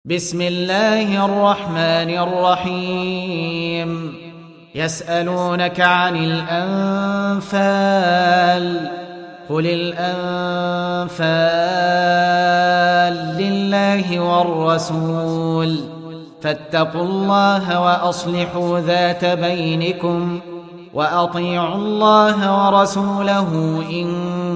بسم الله الرحمن الرحيم. يسألونك عن الأنفال قل الأنفال لله والرسول فاتقوا الله وأصلحوا ذات بينكم وأطيعوا الله ورسوله إن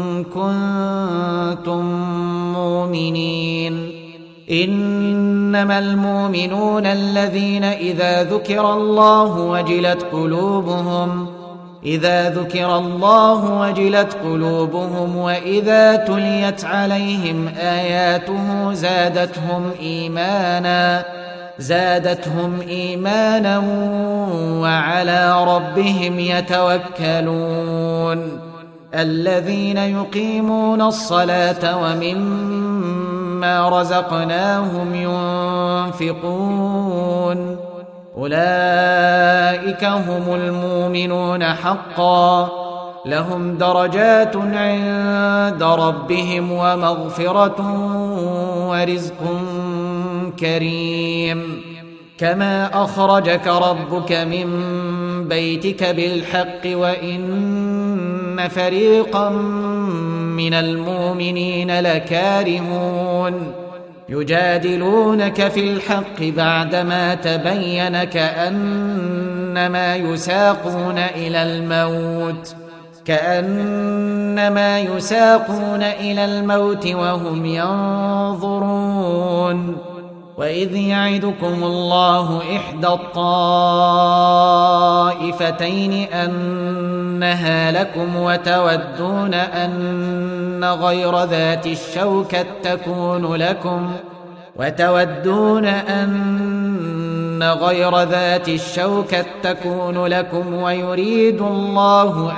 كنتم مؤمنين. إنما المؤمنون الذين إذا ذكر الله وجلت قلوبهم وإذا تليت عليهم آياته زادتهم إيمانا وعلى ربهم يتوكلون. الذين يقيمون الصلاة ومما رزقناهم ينفقون أولئك هم المؤمنون حقا لهم درجات عند ربهم ومغفرة ورزق كريم. كما أخرجك ربك من بيتك بالحق وإن فريقا من المؤمنين لكارهون يجادلونك في الحق بعدما تبين كأنما يساقون إلى الموت وهم ينظرون. وإذ يعدكم الله إحدى الطائفتين أنها لكم وتودون أن غير ذات الشوكة تكون لكم ويريد الله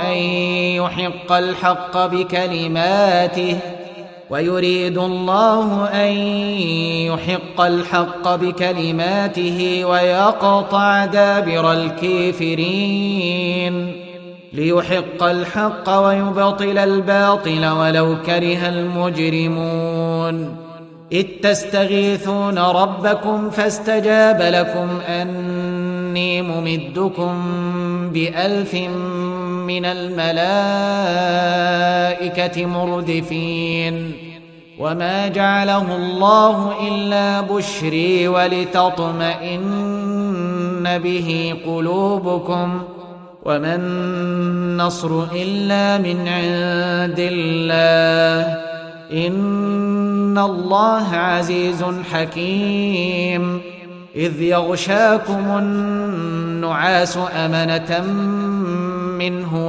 أن يحق الحق بكلماته ويقطع دابر الكافرين ليحق الحق ويبطل الباطل ولو كره المجرمون. إذ تستغيثون ربكم فاستجاب لكم أني ممدكم ب1000 من الملائكة مردفين. وما جعله الله إلا بشري ولتطمئن به قلوبكم وما النصر إلا من عند الله إن الله عزيز حكيم. إذ يغشاكم النعاس أمنة منه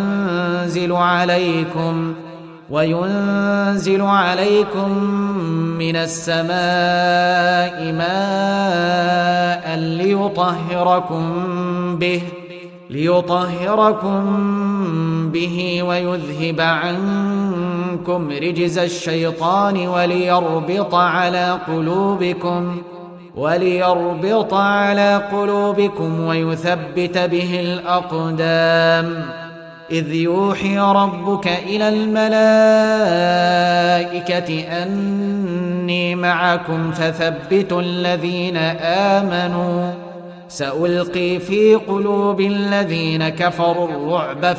وينزل عليكم من السماء ماء ليطهركم به ويذهب عنكم رجز الشيطان وليربط على قلوبكم ويثبت به الأقدام. إذ يوحي ربك إلى الملائكة أني معكم فثبتوا الذين آمنوا سألقي في قلوب الذين كفروا الرعب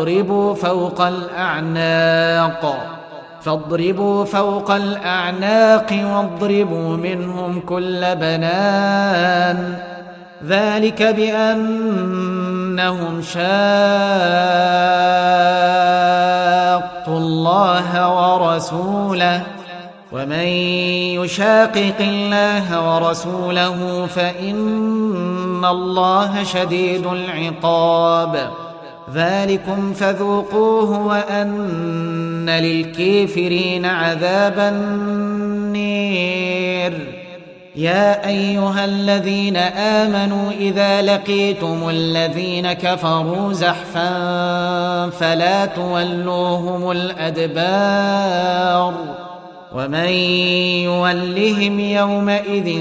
فاضربوا فوق الأعناق واضربوا منهم كل بنان ذلك بأنهم شاقوا الله ورسوله ومن يشاقق الله ورسوله فإن الله شديد العقاب. ذلكم فذوقوه وأن للكافرين عذاب النير. يا أيها الذين آمنوا إذا لقيتم الذين كفروا زحفا فلا تولوهم الأدبار ومن يولهم يومئذ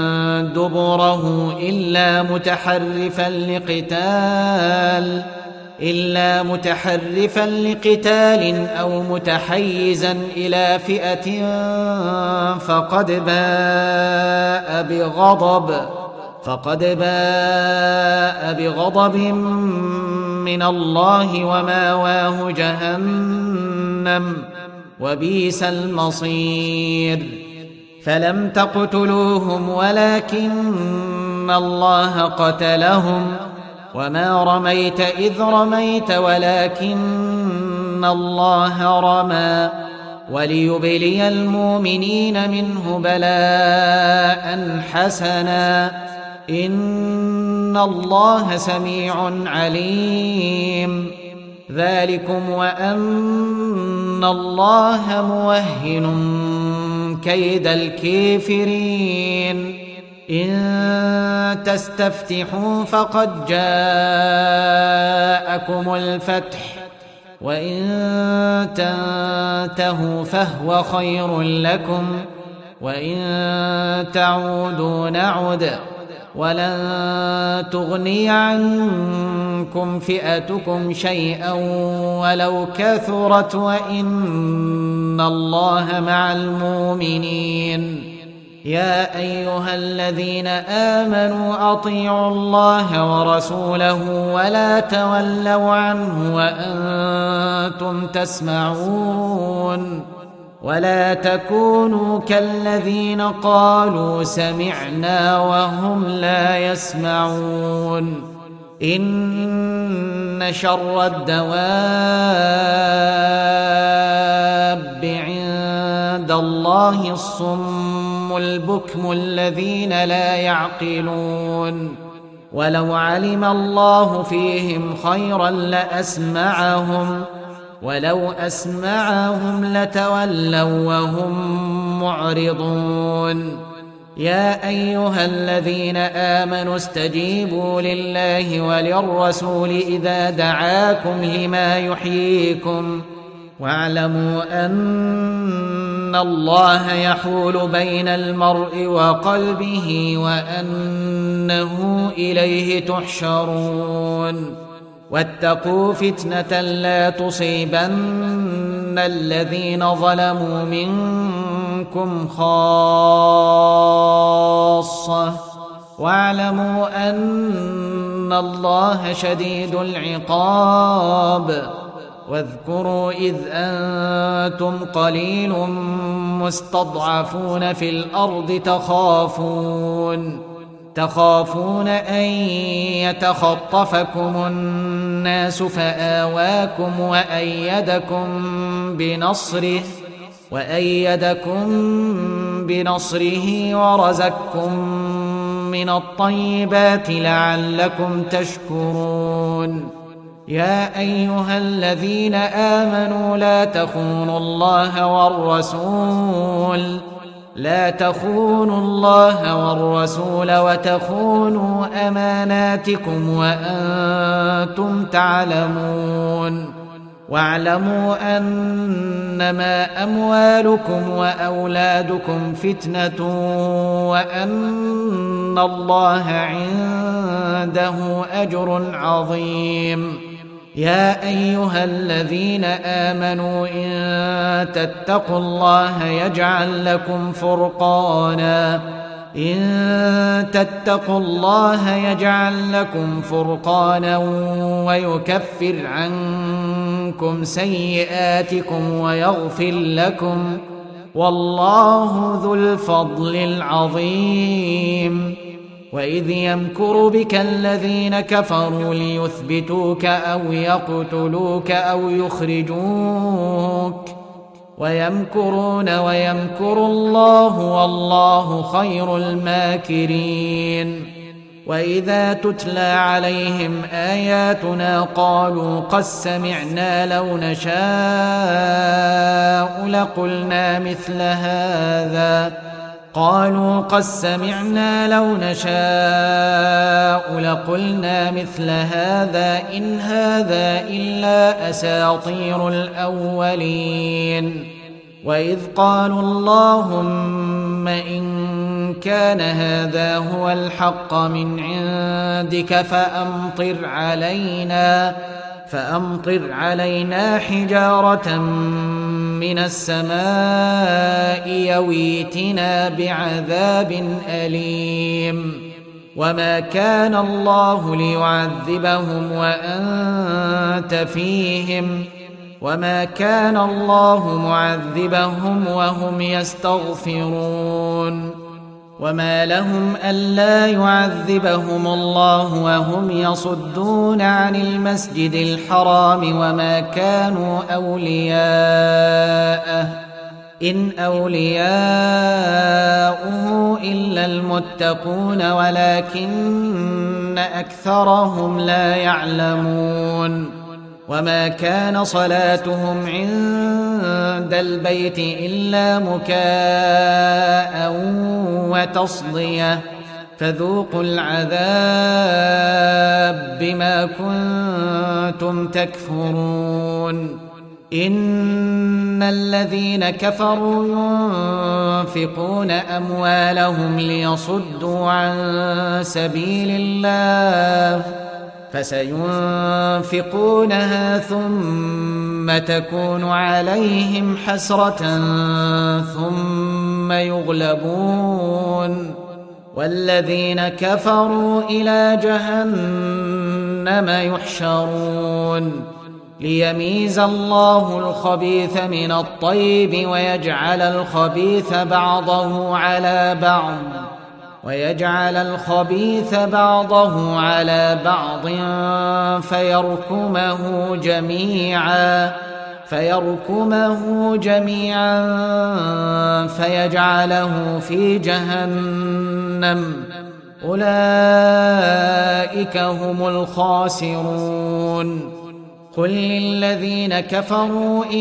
دبره إلا متحرفا إلا متحرفا لقتال أو متحيزا إلى فئة فقد باء بغضب من الله وماواه جهنم وبئس المصير. فلم تقتلوهم ولكن الله قتلهم وما رميت إذ رميت ولكن الله رمى وليبلي المؤمنين منه بلاء حسنا إن الله سميع عليم. ذلكم وأن الله موهن كيد الكافرين. إن تستفتحوا فقد جاءكم الفتح وإن تنتهوا فهو خير لكم وإن تعودوا نعد ولن تغني عنكم فئتكم شيئا ولو كثرت وإن الله مع المؤمنين. يا أيها الذين آمنوا أطيعوا الله ورسوله ولا تولوا عنه وأنتم تسمعون ولا تكونوا كالذين قالوا سمعنا وهم لا يسمعون. إن شر الدواب عند الله الصم البكم الذين لا يعقلون. ولو علم الله فيهم خيرا لأسمعهم ولو أسمعهم لتولوا وهم معرضون. يا أيها الذين آمنوا استجيبوا لله وللرسول إذا دعاكم لما يحييكم واعلموا أن الله يحول بين المرء وقلبه وأنه إليه تحشرون. واتقوا فتنة لا تصيبن الذين ظلموا منكم خاصة واعلموا أن الله شديد العقاب. واذكروا إذ أنتم قليل مستضعفون في الأرض تخافون أن يتخطفكم الناس فآواكم وأيدكم بنصره ورزقكم من الطيبات لعلكم تشكرون. يا أيها الذين آمنوا لا تخونوا الله والرسول وتخونوا أماناتكم وأنتم تعلمون. واعلموا أنما أموالكم وأولادكم فتنة وأن الله عنده أجر عظيم. يا أيها الذين آمنوا إن تتقوا الله يجعل لكم فرقانا ويكفر عنكم سيئاتكم ويغفر لكم والله ذو الفضل العظيم. وإذ يمكر بك الذين كفروا ليثبتوك أو يقتلوك أو يخرجوك ويمكرون ويمكر الله والله خير الماكرين. وإذا تتلى عليهم آياتنا قالوا قد سمعنا لو نشاء لقلنا مثل هذا إن هذا إلا أساطير الأولين. وإذ قالوا اللهم إن كان هذا هو فأمطر علينا حجارة من السماء يويتنا بعذاب أليم وما كان الله ليعذبهم وأنت فيهم وما كان الله معذبهم وهم يستغفرون وما لهم ألا يعذبهم الله وهم يصدون عن المسجد الحرام وما كانوا أولياءه إن أولياؤه إلا المتقون ولكن أكثرهم لا يعلمون وما كان صلاتهم عند البيت إلا مكاء وتصدية فذوقوا العذاب بما كنتم تكفرون إن الذين كفروا ينفقون أموالهم ليصدوا عن سبيل الله فسينفقونها ثم تكون عليهم حسرة ثم يغلبون والذين كفروا إلى جهنم يحشرون ليميز الله الخبيث من الطيب ويجعل الخبيث بعضه على بعض فيركمه جميعا فيجعله في جهنم أولئك هم الخاسرون قل للذين كفروا إن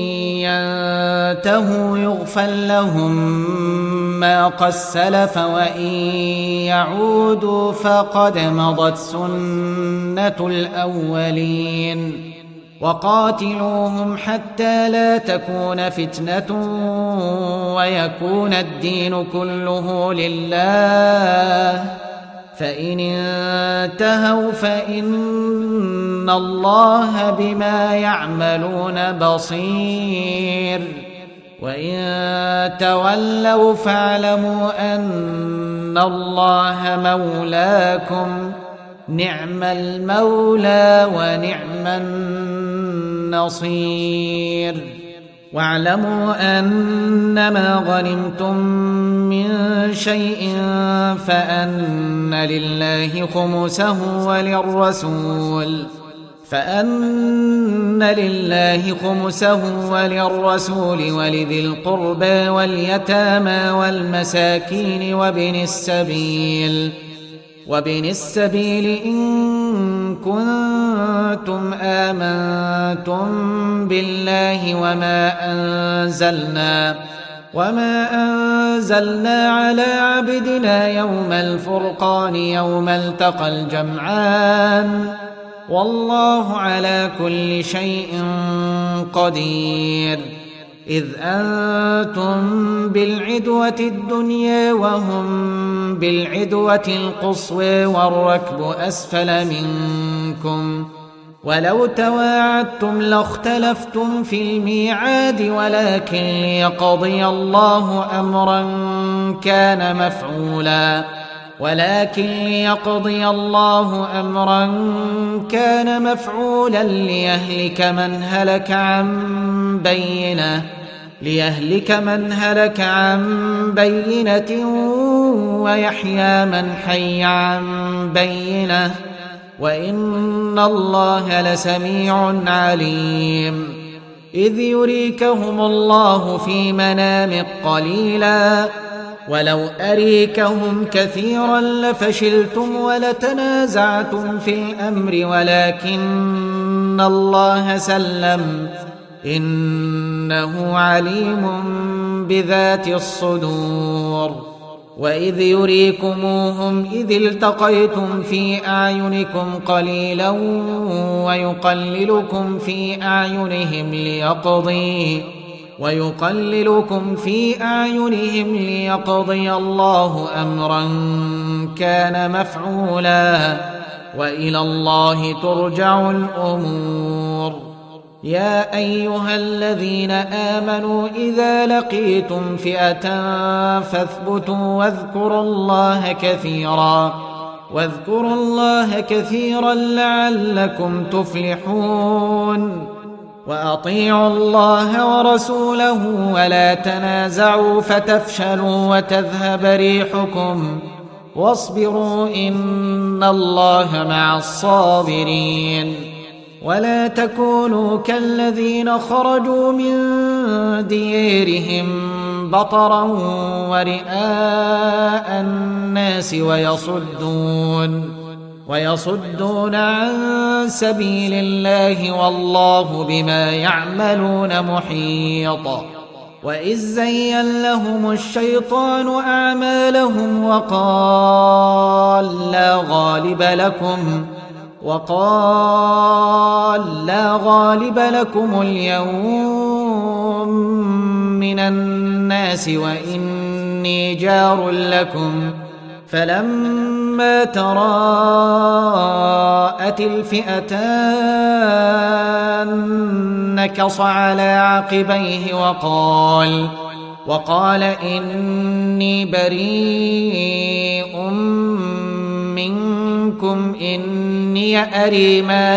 ينتهوا يغفر لهم ما قد سلف وإن يعودوا فقد مضت سنة الأولين وقاتلوهم حتى لا تكون فتنة ويكون الدين كله لله فإن انتهوا فإن الله بما يعملون بصير وإن تولوا فاعلموا أن الله مولاكم نعم المولى ونعم النصير واعلموا أنما غنمتم من شيء فأن لله خمسه وللرسول ولذي القربى واليتامى والمساكين وابن السبيل إن كنتم آمنتم بالله وما أنزلنا على عبدنا يوم الفرقان يوم التقى الجمعان والله على كل شيء قدير إذ أنتم بالعدوة الدنيا وهم بالعدوة القصوى والركب أسفل منكم ولو تواعدتم لاختلفتم في الميعاد ولكن ليقضي الله أمرا كان مفعولا ليهلك من هلك عن بينة ويحيى من حي عن بينة وإن الله لسميع عليم إذ يريكهم الله في منامك قليلا ولو أريكهم كثيرا لفشلتم ولتنازعتم في الأمر ولكن الله سلم إنه عليم بذات الصدور وإذ يريكموهم إذ التقيتم في أعينكم قليلا ويقللكم في أعينهم ليقضي الله أمرا كان مفعولا وإلى الله ترجع الأمور. يا أيها الذين آمنوا إذا لقيتم فئة فاثبتوا واذكروا الله كثيرا لعلكم تفلحون. وأطيعوا الله ورسوله ولا تنازعوا فتفشلوا وتذهب ريحكم واصبروا إن الله مع الصابرين. ولا تكونوا كالذين خرجوا من ديارهم بطرا ورئاء الناس ويصدون عن سبيل الله والله بما يعملون محيط. وإذ زين لهم الشيطان أعمالهم وقال لا غالب لكم اليوم من الناس وإني جار لكم. فلما تراءت الفئتان نكص على عقبيه وقال إني بريء منكم إني أري ما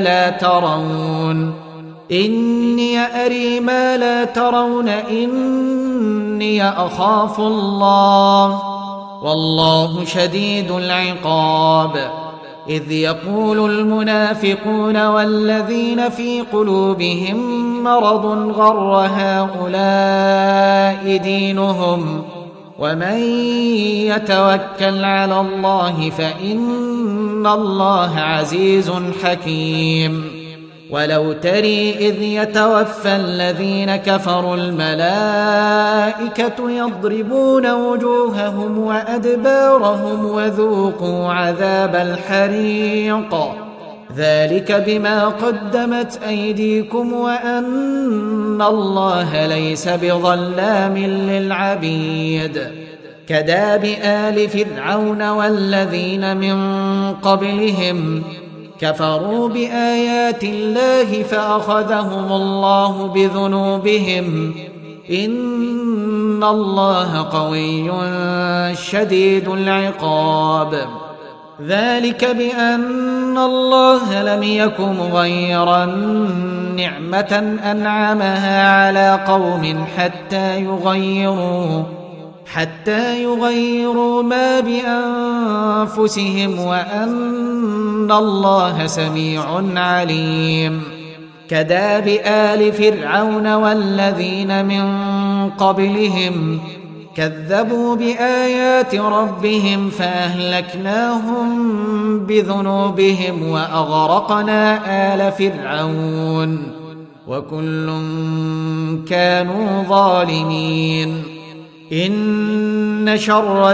لا ترون إني أخاف الله والله شديد العقاب. إذ يقول المنافقون والذين في قلوبهم مرض غر هؤلاء دينهم ومن يتوكل على الله فإن الله عزيز حكيم. ولو تري إذ يتوفى الذين كفروا الملائكة يضربون وجوههم وأدبارهم وذوقوا عذاب الحريق ذلك بما قدمت أيديكم وأن الله ليس بظلام للعبيد. كداب آل فرعون والذين من قبلهم كفروا بآيات الله فأخذهم الله بذنوبهم إن الله قوي شديد العقاب. ذلك بأن الله لم يكن غير نعمة أنعمها على قوم حتى يغيروا ما بأنفسهم وأن الله سميع عليم. كداب آل فرعون والذين من قبلهم كذبوا بآيات ربهم فأهلكناهم بذنوبهم وأغرقنا آل فرعون وكل كانوا ظالمين. إن شر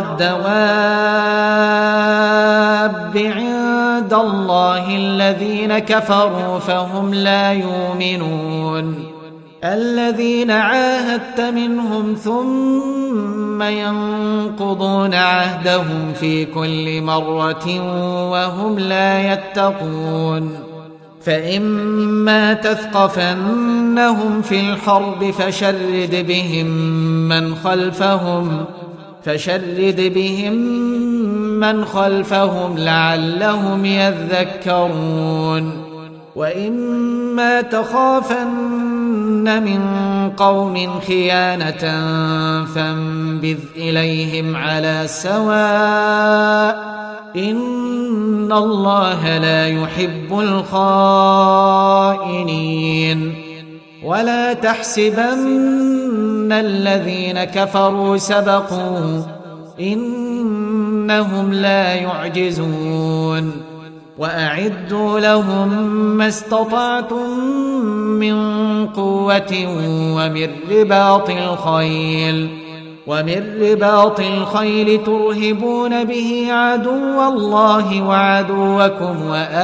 الدواب عند الله الذين كفروا فهم لا يؤمنون. الذين عاهدت منهم ثم ينقضون عهدهم في كل مرة وهم لا يتقون. فإما تثقفنهم في الحرب فشرد بهم من خلفهم لعلهم يذكرون. وإما تخافن من قوم خيانة فانبذ إليهم على سواء إن الله لا يحب الخائنين. ولا تحسبن الذين كفروا سبقوا إنهم لا يعجزون. وأعدوا لهم ما استطعتم من قوة ومن رباط الخيل ترهبون به عدو الله وعدوكم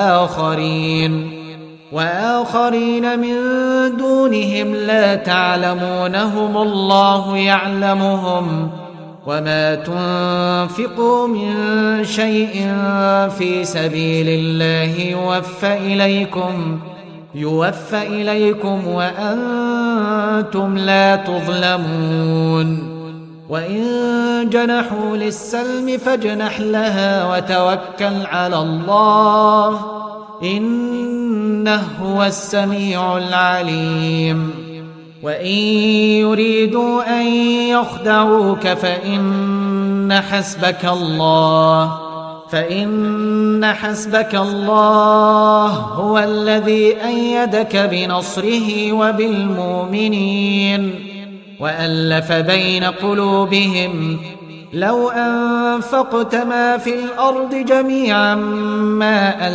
وآخرين من دونهم لا تعلمونهم الله يعلمهم وما تنفقوا من شيء في سبيل الله يوفى إليكم وأنتم لا تظلمون وإن جنحوا للسلم فاجنح لها وتوكل على الله إنه هو السميع العليم وإن يريدوا أن يخدعوك فإن حسبك الله هو الذي أيدك بنصره وبالمؤمنين وألف بين قلوبهم لو أنفقت ما في الأرض جميعا ما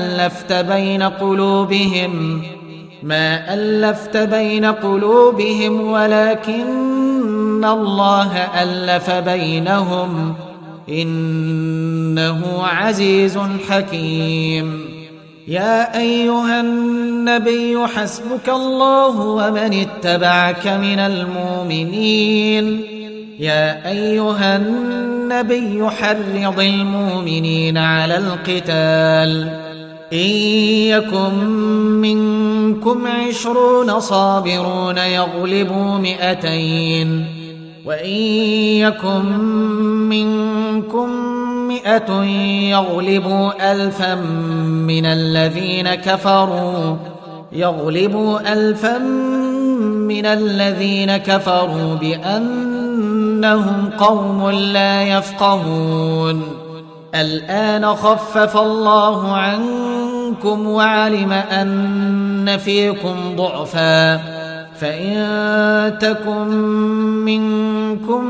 ألفت بين قلوبهم ولكن الله ألف بينهم إنه عزيز حكيم يا أيها النبي حسبك الله ومن اتبعك من المؤمنين يا أيها النبي حرض المؤمنين على القتال إن يكن منكم 20 صابرون يغلبوا 200 وإن يكن منكم 100 يغلبوا 1000 من الذين كفروا بأنهم قوم لا يفقهون الآن خفف الله عنكم وعلم أن فيكم ضعفا فإن تكن منكم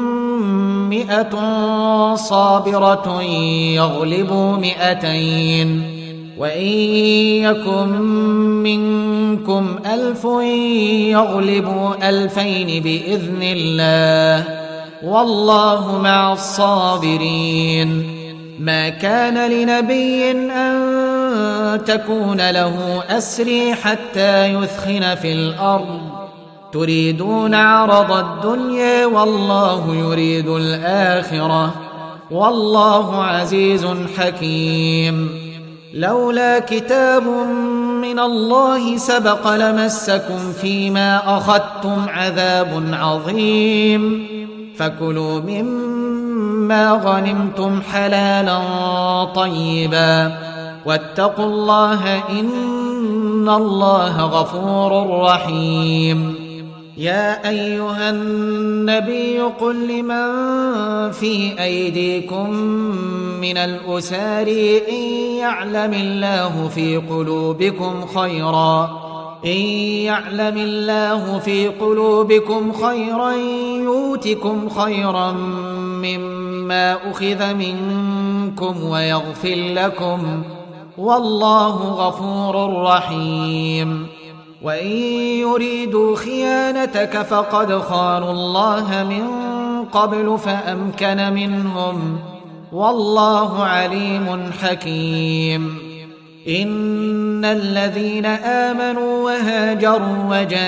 100 صابرة يغلبوا 200 وإن يكن منكم 1000 يغلبوا 2000 بإذن الله والله مع الصابرين ما كان لنبي أن تكون له أسري حتى يثخن في الأرض تريدون عرض الدنيا والله يريد الآخرة والله عزيز حكيم لولا كتاب من الله سبق لمسكم فيما أخذتم عذاب عظيم فكلوا مما غنمتم حلالا طيبا واتقوا الله إن الله غفور رحيم يا أيها النبي قل لمن في أيديكم من الأسار إن يعلم الله في قلوبكم خيرا يؤتكم خيرا مما أخذ منكم ويغفر لكم والله غفور رحيم وإن يريدوا خيانتك فقد خانوا الله من قبل فأمكن منهم والله عليم حكيم إن الذين آمنوا وهاجروا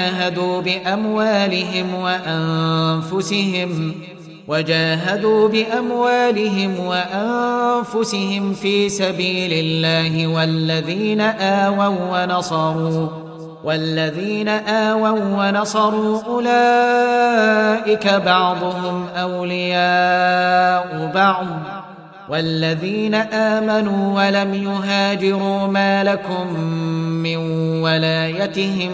وجاهدوا بأموالهم وأنفسهم في سبيل الله والذين آووا ونصروا أولئك بعضهم أولياء بعض والذين آمنوا ولم يهاجروا ما لكم من ولايتهم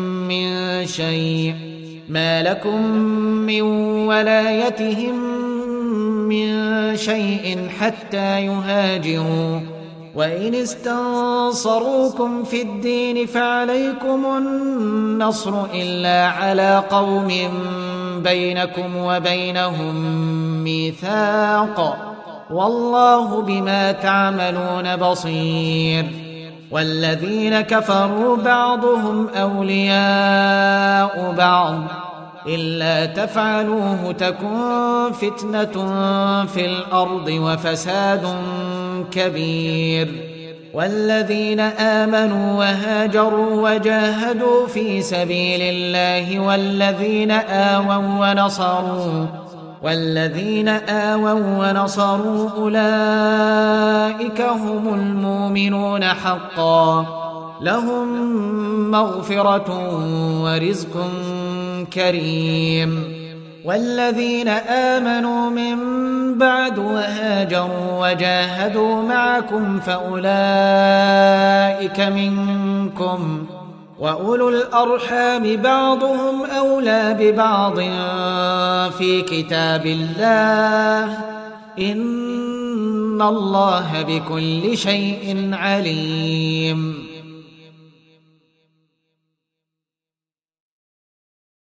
من شيء حتى يهاجروا وإن استنصروكم في الدين فعليكم النصر إلا على قوم بينكم وبينهم ميثاق والله بما تعملون بصير والذين كفروا بعضهم أولياء بعض إلا تفعلوه تكن فتنة في الأرض وفساد كبير والذين آمنوا وهاجروا وجاهدوا في سبيل الله والذين آووا ونصروا أولئك هم المؤمنون حقا لهم مغفرة ورزق كريم والذين آمنوا من بعد وهاجروا وجاهدوا معكم فأولئك منكم وأولو الأرحام بعضهم أولى ببعض في كتاب الله إن الله بكل شيء عليم